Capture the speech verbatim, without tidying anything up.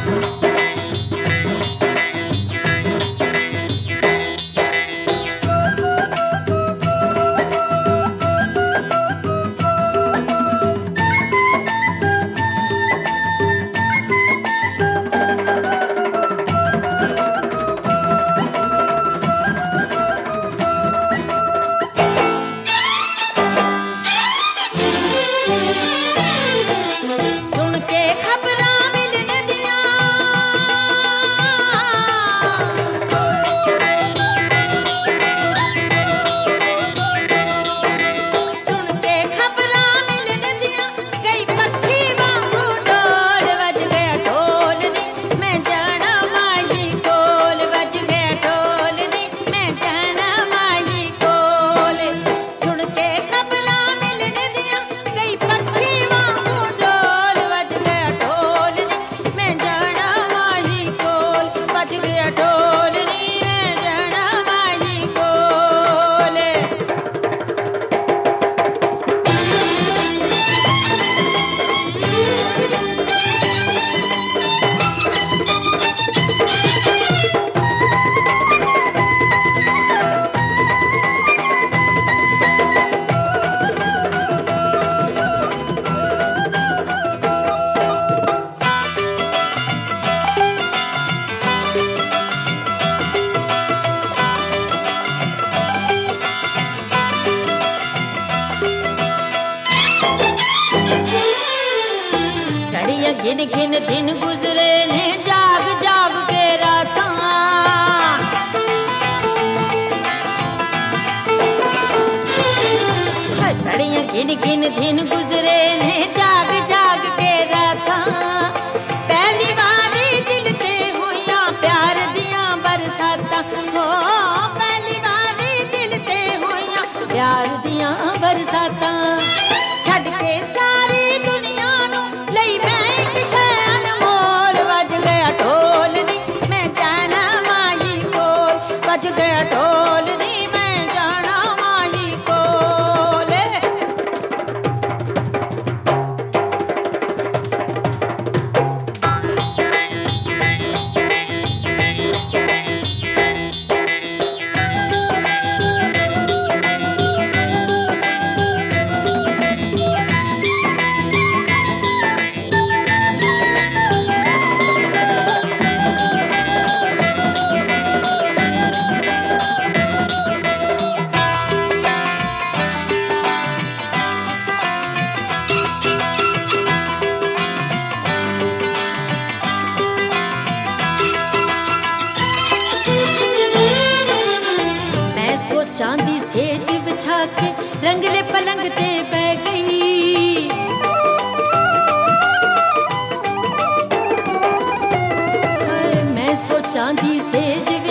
घिन घिन दिन गुजरे ने जाग जाग के रातां, घड़ियां घिन घिन दिन गुजरे ने जाग जाग के रातां। पहली बारी दिल ते होया प्यार दियां बरसातां, हो पहली बारी दिल ते होया प्यार दियां बरसातां। छड़ के सारी दुनिया नू लई मैं एक शै अनमोल, वज गया ढोल नी मैं जाना माही कोल, वज गया ढोल नी मैं जाना माही कोल। चांदी सेज बिछा के रंगले पलंग ते बैठ गई, मैं सो चांदी सेज